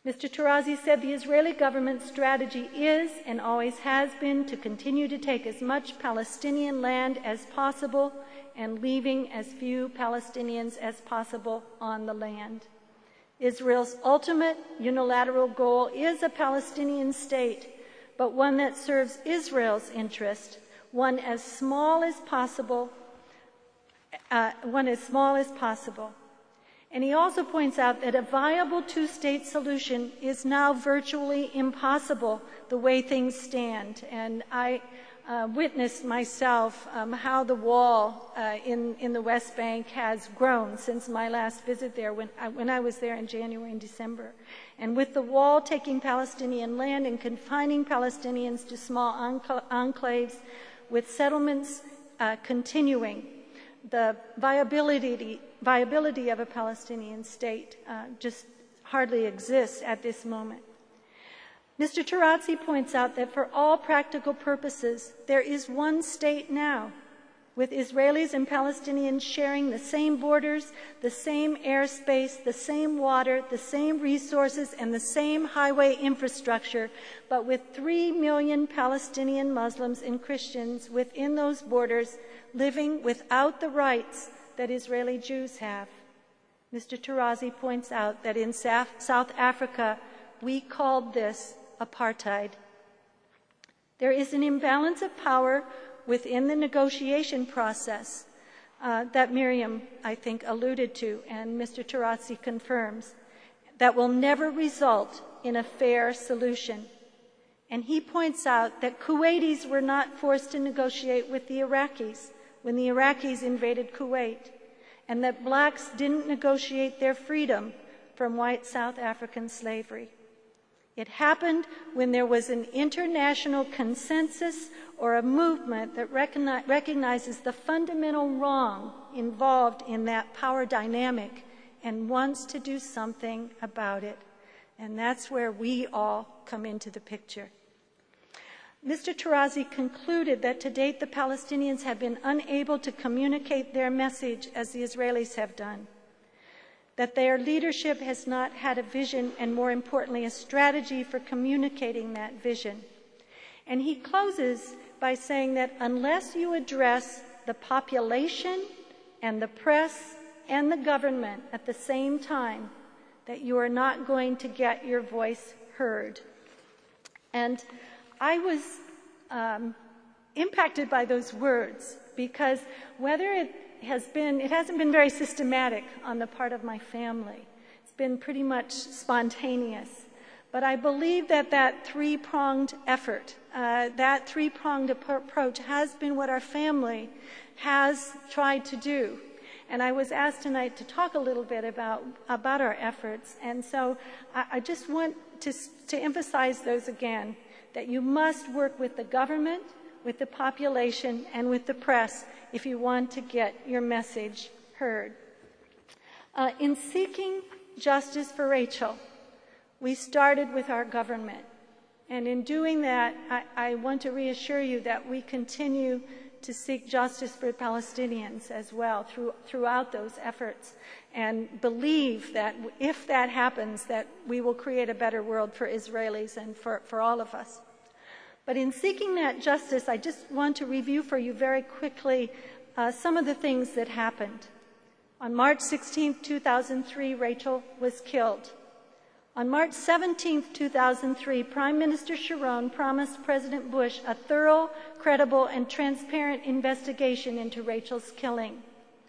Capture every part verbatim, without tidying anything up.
Mister Tarazi said the Israeli government's strategy is and always has been to continue to take as much Palestinian land as possible and leaving as few Palestinians as possible on the land. Israel's ultimate unilateral goal is a Palestinian state, but one that serves Israel's interest, one as small as possible, uh, one as small as possible. And he also points out that a viable two-state solution is now virtually impossible the way things stand. And I uh, witnessed myself um, how the wall uh, in, in the West Bank has grown since my last visit there when I, when I was there in January and December. And with the wall taking Palestinian land and confining Palestinians to small enclaves, with settlements uh, continuing, the viability, viability of a Palestinian state uh, just hardly exists at this moment. Mister Tarazi points out that for all practical purposes, there is one state now, with Israelis and Palestinians sharing the same borders, the same airspace, the same water, the same resources, and the same highway infrastructure, but with three million Palestinian Muslims and Christians within those borders living without the rights that Israeli Jews have. Mister Tarazi points out that in South Africa, we called this apartheid. There is an imbalance of power within the negotiation process uh, that Miriam, I think, alluded to, and Mister Tarazi confirms, that will never result in a fair solution. And he points out that Kuwaitis were not forced to negotiate with the Iraqis when the Iraqis invaded Kuwait, and that blacks didn't negotiate their freedom from white South African slavery. It happened when there was an international consensus or a movement that recognize, recognizes the fundamental wrong involved in that power dynamic and wants to do something about it. And that's where we all come into the picture. Mister Tarazi concluded that to date the Palestinians have been unable to communicate their message as the Israelis have done, that their leadership has not had a vision and, more importantly, a strategy for communicating that vision. And he closes by saying that unless you address the population and the press and the government at the same time, that you are not going to get your voice heard. And I was um, impacted by those words because whether it has been, it hasn't been very systematic on the part of my family. It's been pretty much spontaneous. But I believe that that three-pronged effort, uh, that three-pronged approach has been what our family has tried to do. And I was asked tonight to talk a little bit about, about our efforts. And so I, I just want to, to emphasize those again, that you must work with the government, with the population, and with the press if you want to get your message heard. Uh, in seeking justice for Rachel, we started with our government. And in doing that, I, I want to reassure you that we continue to seek justice for Palestinians as well through, throughout those efforts, and believe that if that happens, that we will create a better world for Israelis and for, for all of us. But in seeking that justice, I just want to review for you very quickly uh, some of the things that happened. On March sixteenth, two thousand three, Rachel was killed. On March seventeenth, two thousand three, Prime Minister Sharon promised President Bush a thorough, credible, and transparent investigation into Rachel's killing.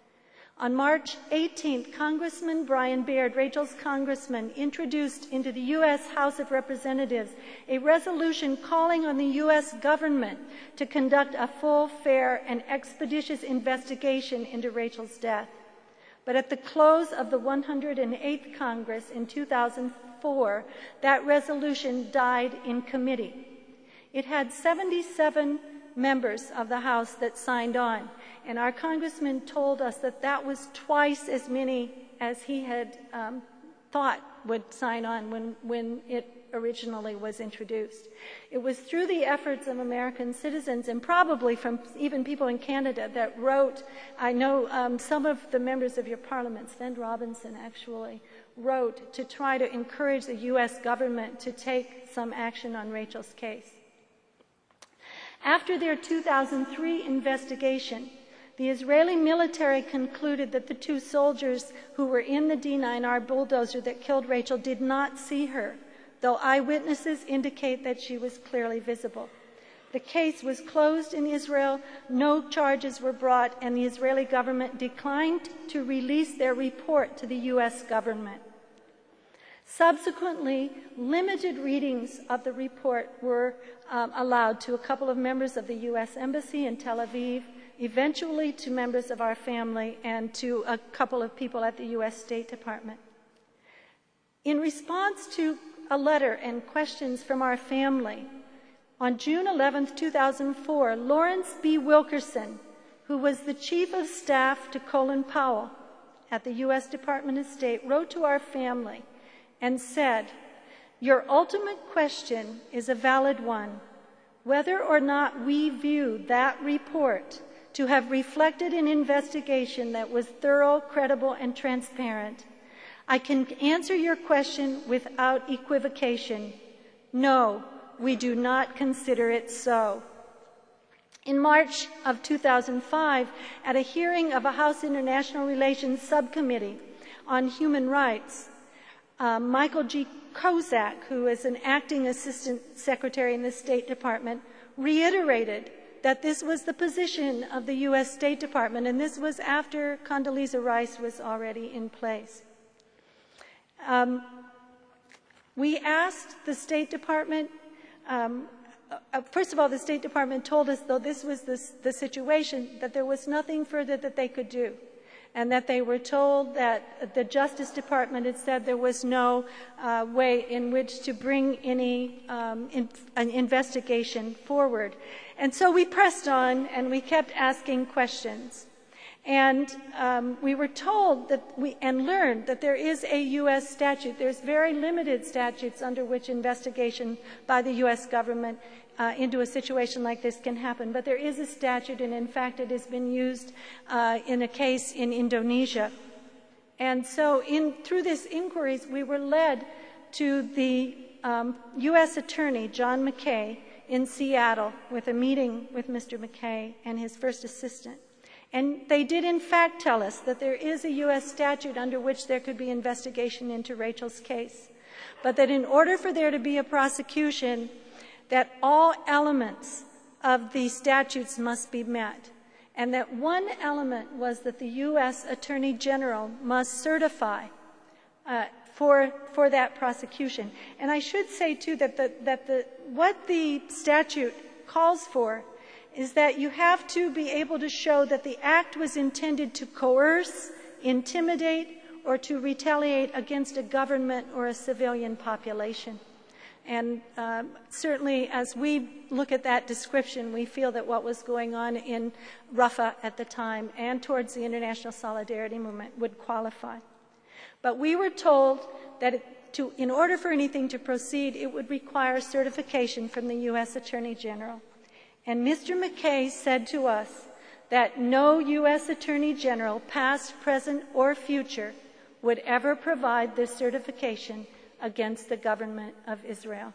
On March eighteenth, Congressman Brian Baird, Rachel's congressman, introduced into the U S House of Representatives a resolution calling on the U S government to conduct a full, fair, and expeditious investigation into Rachel's death. But at the close of the one hundred eighth Congress in two thousand four, that resolution died in committee. It had seventy-seven members of the House that signed on, and our congressman told us that that was twice as many as he had um, thought would sign on when, when it originally was introduced. It was through the efforts of American citizens, and probably from even people in Canada, that wrote, I know um, some of the members of your parliament, Sven Robinson actually, wrote to try to encourage the U S government to take some action on Rachel's case. After their two thousand three investigation, the Israeli military concluded that the two soldiers who were in the D nine R bulldozer that killed Rachel did not see her, though eyewitnesses indicate that she was clearly visible. The case was closed in Israel, no charges were brought, and the Israeli government declined to release their report to the U S government. Subsequently, limited readings of the report were um, allowed to a couple of members of the U S Embassy in Tel Aviv, eventually to members of our family, and to a couple of people at the U S State Department. In response to a letter and questions from our family, on June eleventh, two thousand four, Lawrence B. Wilkerson, who was the chief of staff to Colin Powell at the U S Department of State, wrote to our family and said, "Your ultimate question is a valid one. Whether or not we view that report to have reflected an investigation that was thorough, credible, and transparent, I can answer your question without equivocation. No, we do not consider it so." In March of two thousand five, at a hearing of a House International Relations Subcommittee on Human Rights, uh, Michael G. Kozak, who is an acting assistant secretary in the State Department, reiterated that this was the position of the U S State Department, and this was after Condoleezza Rice was already in place. Um, we asked the State Department, um, uh, first of all, the State Department told us, though this was the, the situation, that there was nothing further that they could do, and that they were told that the Justice Department had said there was no uh, way in which to bring any um, in, an investigation forward. And so we pressed on, and we kept asking questions. And um, we were told that we, and learned that there is a U S statute. There's very limited statutes under which investigation by the U S government uh, into a situation like this can happen. But there is a statute, and in fact it has been used uh, in a case in Indonesia. And so in, through these inquiries, we were led to the um, U S Attorney, John McKay, in Seattle with a meeting with Mister McKay and his first assistant. And they did in fact tell us that there is a U S statute under which there could be investigation into Rachel's case, but that in order for there to be a prosecution, that all elements of the statutes must be met, and that one element was that the U S Attorney General must certify uh, for, for that prosecution. And I should say, too, that, the, that the, what the statute calls for is that you have to be able to show that the act was intended to coerce, intimidate, or to retaliate against a government or a civilian population. And uh, certainly as we look at that description, we feel that what was going on in Rafah at the time and towards the International Solidarity Movement would qualify. But we were told that it, to, in order for anything to proceed, it would require certification from the U S Attorney General. And Mister McKay said to us that no U S Attorney General, past, present, or future, would ever provide this certification against the government of Israel.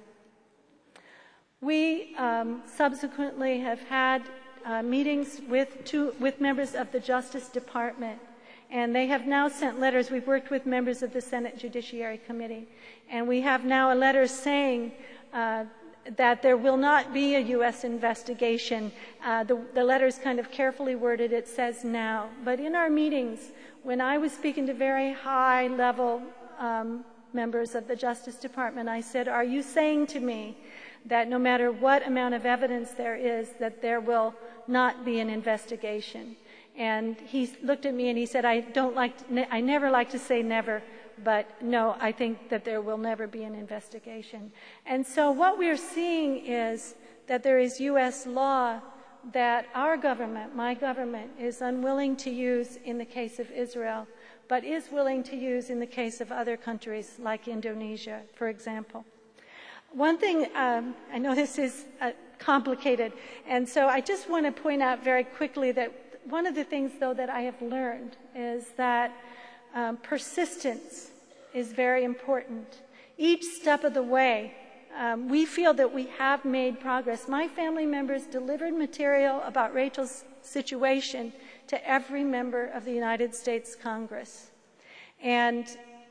We um, subsequently have had uh, meetings with, two, with members of the Justice Department, and they have now sent letters. We've worked with members of the Senate Judiciary Committee, and we have now a letter saying uh, that there will not be a U S investigation. Uh, the, the letter is kind of carefully worded. It says now. But in our meetings, when I was speaking to very high-level um, members of the Justice Department, I said, are you saying to me that no matter what amount of evidence there is, that there will not be an investigation? And he looked at me and he said, I don't like to, I never like to say never, but no, I think that there will never be an investigation. And so what we're seeing is that there is U S law that our government, my government, is unwilling to use in the case of Israel, but is willing to use in the case of other countries like Indonesia, for example. One thing, um, I know this is uh, complicated, and so I just want to point out very quickly that one of the things, though, that I have learned is that um, persistence is very important. Each step of the way, um, we feel that we have made progress. My family members delivered material about Rachel's situation to every member of the United States Congress. And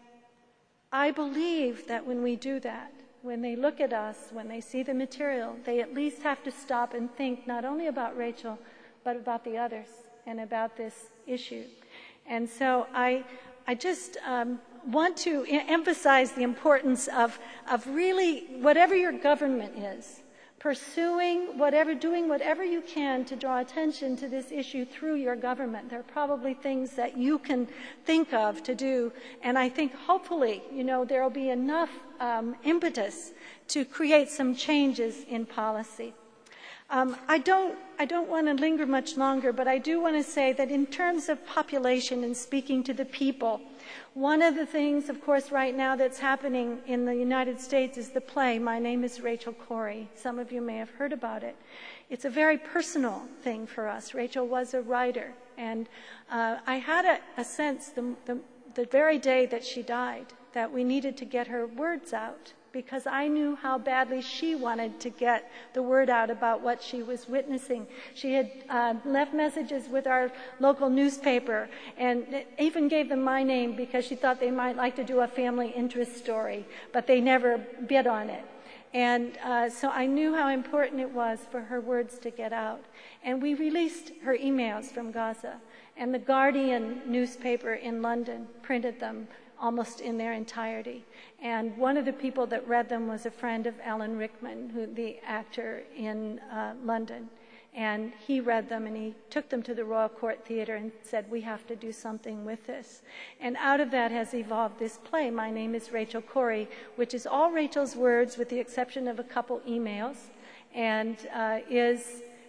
I believe that when we do that, when they look at us, when they see the material, they at least have to stop and think not only about Rachel, but about the others and about this issue. And so I, I just um, want to e- emphasize the importance of, of really, whatever your government is, pursuing whatever, doing whatever you can to draw attention to this issue through your government. There are probably things that you can think of to do, and I think hopefully, you know, there will be enough um, impetus to create some changes in policy. Um, I don't, I don't want to linger much longer, but I do want to say that in terms of population and speaking to the people, one of the things, of course, right now that's happening in the United States is the play, My Name is Rachel Corrie. Some of you may have heard about it. It's a very personal thing for us. Rachel was a writer, and uh, I had a, a sense the, the, the very day that she died that we needed to get her words out, because I knew how badly she wanted to get the word out about what she was witnessing. She had uh, left messages with our local newspaper and even gave them my name because she thought they might like to do a family interest story, but they never bid on it. And uh, so I knew how important it was for her words to get out. And we released her emails from Gaza, and the Guardian newspaper in London printed them almost in their entirety. And one of the people that read them was a friend of Alan Rickman, who the actor in uh, London. And he read them, and he took them to the Royal Court Theatre and said, we have to do something with this. And out of that has evolved this play, My Name is Rachel Corrie, which is all Rachel's words with the exception of a couple emails, and uh, is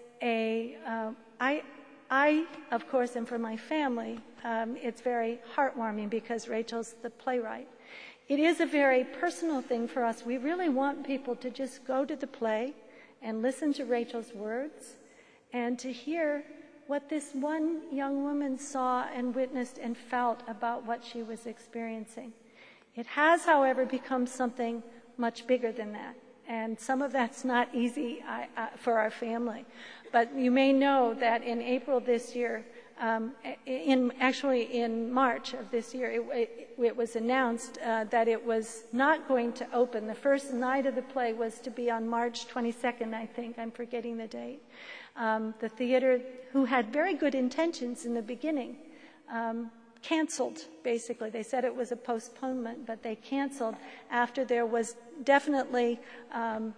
a, uh, I, I, of course, and for my family, um, it's very heartwarming because Rachel's the playwright. It is a very personal thing for us. We really want people to just go to the play and listen to Rachel's words and to hear what this one young woman saw and witnessed and felt about what she was experiencing. It has, however, become something much bigger than that. And some of that's not easy uh, uh, for our family. But you may know that in April this year, um, in actually in March of this year, it, it, it was announced uh, that it was not going to open. The first night of the play was to be on March twenty-second, I think. I'm forgetting the date. Um, the theater, who had very good intentions in the beginning, um, canceled, basically. They said it was a postponement, but they canceled after there was definitely um,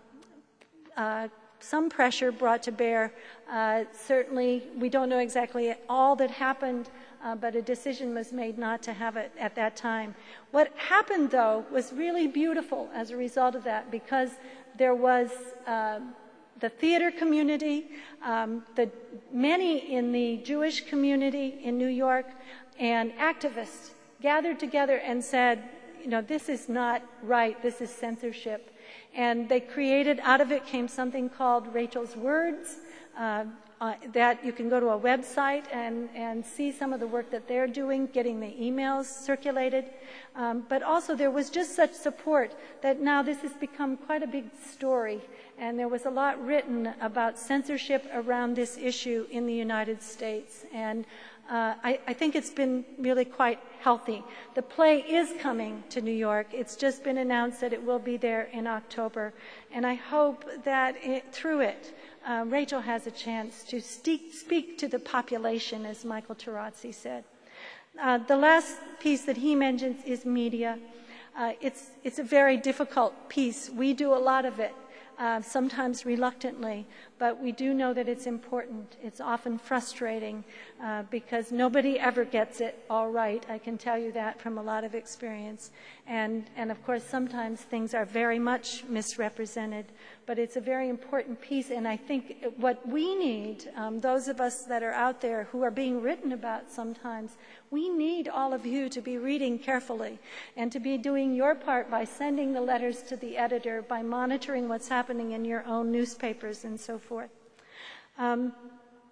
uh, some pressure brought to bear. Uh, certainly, we don't know exactly all that happened, uh, but a decision was made not to have it at that time. What happened, though, was really beautiful as a result of that, because there was uh, the theater community, um, the many in the Jewish community in New York, and activists gathered together and said, you know, this is not right, this is censorship. And they created, out of it came something called Rachel's Words, uh, uh, that you can go to a website and, and see some of the work that they're doing, getting the emails circulated. Um, but also there was just such support that now this has become quite a big story. And there was a lot written about censorship around this issue in the United States. And Uh, I, I think it's been really quite healthy. The play is coming to New York. It's just been announced that it will be there in October. And I hope that it, through it, uh, Rachel has a chance to speak, speak to the population, as Michael Tarazzi said. Uh, the last piece that he mentions is media. Uh, it's, it's a very difficult piece. We do a lot of it. Uh, sometimes reluctantly, but we do know that it's important. It's often frustrating uh, because nobody ever gets it all right. I can tell you that from a lot of experience. And, and of course, sometimes things are very much misrepresented, but it's a very important piece. And I think what we need, um, those of us that are out there who are being written about sometimes, we need all of you to be reading carefully and to be doing your part by sending the letters to the editor, by monitoring what's happening in your own newspapers and so forth. Um,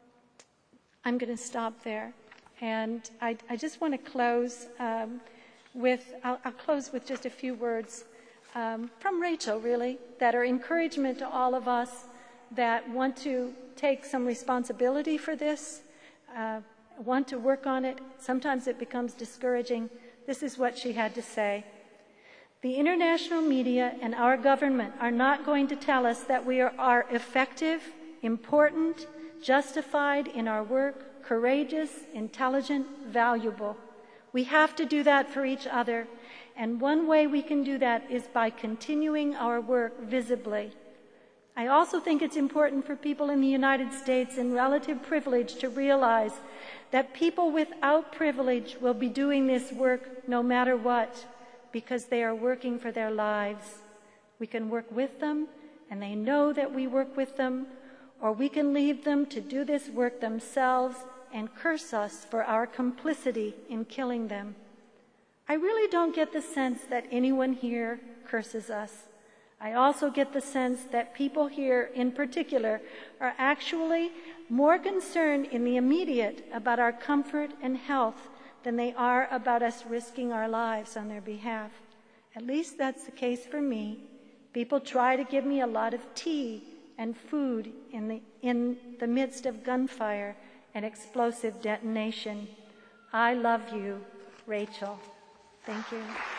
I'm going to stop there. And I, I just want to close um, with, I'll, I'll close with just a few words um, from Rachel, really, that are encouragement to all of us that want to take some responsibility for this, uh, want to work on it. Sometimes it becomes discouraging. This is what she had to say. The international media and our government are not going to tell us that we are, are effective, important, justified in our work, courageous, intelligent, valuable. We have to do that for each other, and one way we can do that is by continuing our work visibly. I also think it's important for people in the United States in relative privilege to realize that people without privilege will be doing this work no matter what, because they are working for their lives. We can work with them, and they know that we work with them, or we can leave them to do this work themselves and curse us for our complicity in killing them. I really don't get the sense that anyone here curses us. I also get the sense that people here in particular are actually more concerned in the immediate about our comfort and health than they are about us risking our lives on their behalf. At least that's the case for me. People try to give me a lot of tea and food in the, in the midst of gunfire and explosive detonation. I love you, Rachel. Thank you.